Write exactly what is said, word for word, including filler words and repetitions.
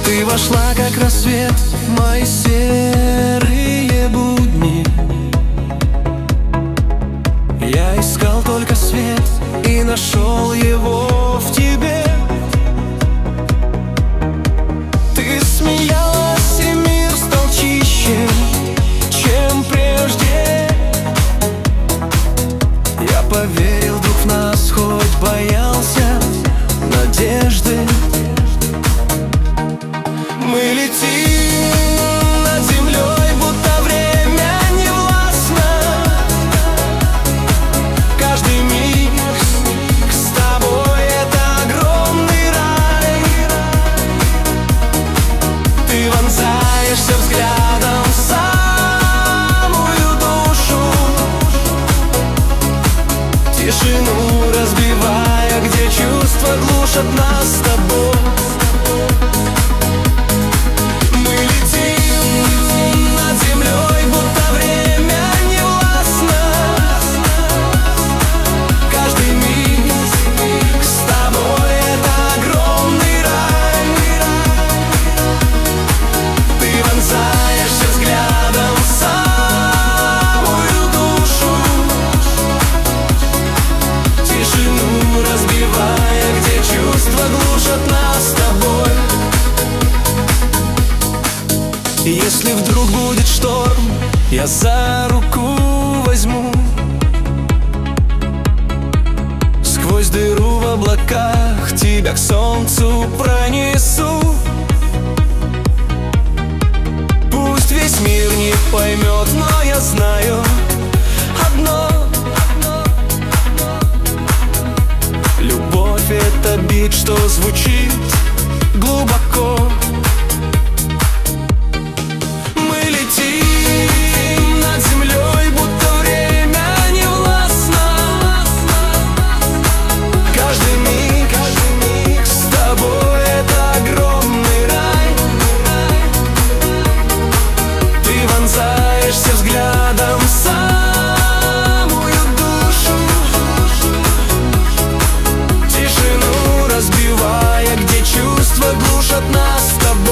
Ты вошла, как рассвет, в мои серые будни. Я искал только свет и нашел его в тебе. Ты смеялась, и мир стал чище, чем прежде. Я поверил вдруг в нас, хоть боялся надежды. Мы летим над землей, будто время не властно. Каждый миг с тобой — это огромный рай. Ты вонзаешься взглядом в самую душу, тишину разбивая, где чувства глушат нас с тобой. Если вдруг будет шторм, я за руку возьму. Сквозь дыру в облаках тебя к солнцу пронесу. Пусть весь мир не поймет, но я знаю одно: любовь — это бит, что звучит глубоко. Взглядом в самую душу, тишину разбивая, где чувства глушат нас с тобой.